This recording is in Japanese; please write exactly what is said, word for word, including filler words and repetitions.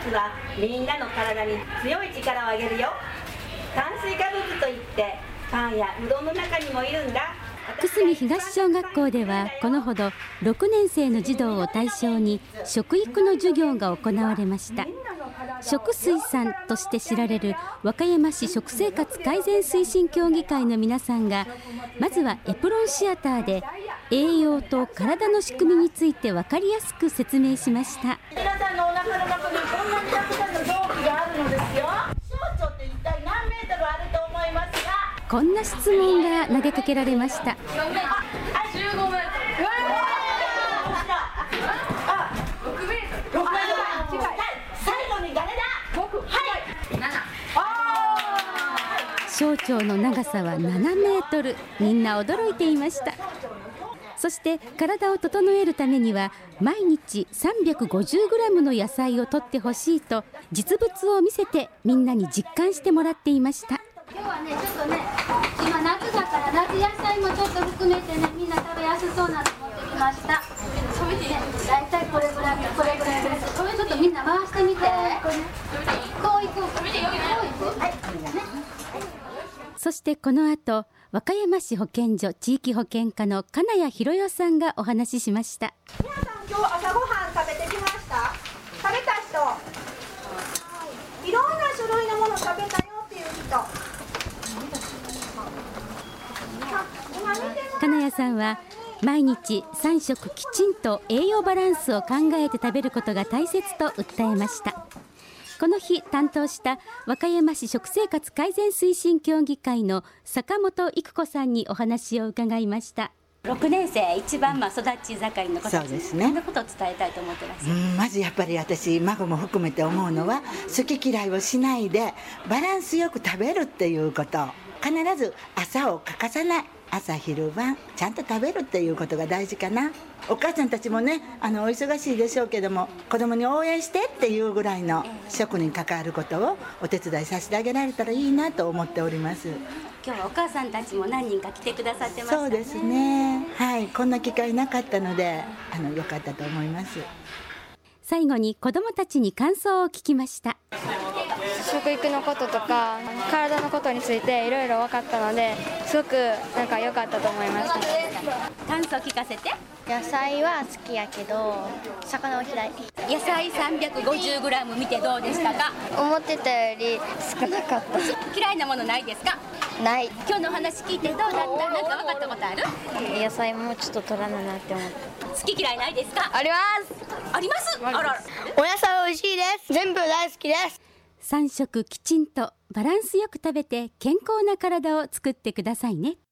はみんなの体に強い力をあげるよ。炭水化物といってパンやうどんの中にもいるんだ。 久住東小学校ではこのほどろくねん生の児童を対象に食育の授業が行われました。食水さんとして知られる和歌山市食生活改善推進協議会の皆さんが、まずはエプロンシアターで栄養と体の仕組みについて分かりやすく説明しました。 皆さんのお腹の中にこんなにたくさんの臓器があるのですよ。小腸って一体何メートルあると思いますか？ こんな質問が投げかけられました。 じゅうごメートル。 小腸の長さはななメートル。みんな驚いていました。そして体を整えるためには毎日さんびゃくごじゅうグラムの野菜を摂ってほしいと実物を見せてみんなに実感してもらっていました。 今日はねちょっとね今夏だから夏野菜もちょっと含めてねみんな食べやすそうなの持ってきました。ね、だいたいこれぐらいこれぐらいです。ちょっとみんな回してみて。こういこう。こういく。はい。 そしてこの後、和歌山市保健所地域保健課の金谷博代さんがお話ししました。 皆さん今日朝ごはん食べてきました？食べた人、はい、いろんな種類のもの食べたよっていう人。 金谷さんは毎日さん食きちんと栄養バランスを考えて食べることが大切と訴えました。この日担当した和歌山市食生活改善推進協議会の坂本育子さんにお話を伺いました。 ろくねん生一番まあ育ち盛りの子たちにそうですね、 どんなことを伝えたいと思ってますか？ うんまずやっぱり私孫も含めて思うのは好き嫌いをしないでバランスよく食べるっていうこと、必ず朝を欠かさない、朝昼晩ちゃんと食べるっていうことが大事かな。お母さんたちもねあのお忙しいでしょうけども子供に応援してっていうぐらいの食に関わることをお手伝いさせてあげられたらいいなと思っております。 今日はお母さんたちも何人か来てくださってましたね。 そうですね、はい、こんな機会なかったのであの良かったと思います。 最後に子どもたちに感想を聞きました。 食育のこととか体のことについていろいろ分かったのですごくなんか良かったと思いました。 感想聞かせて。 野菜は好きやけど魚は嫌い。 野菜 さんびゃくごじゅうグラム 見てどうでしたか？ 思ってたより少なかった。 嫌いなものないですか？ ない。 今日のお話聞いてどうだった？なんか分かったことある？ 野菜もうちょっと取らななって思った。 好き嫌いないですか？ ありますあります。あらら、 お野菜美味しいです。全部大好きです。 さん食きちんとバランスよく食べて健康な体を作ってくださいね。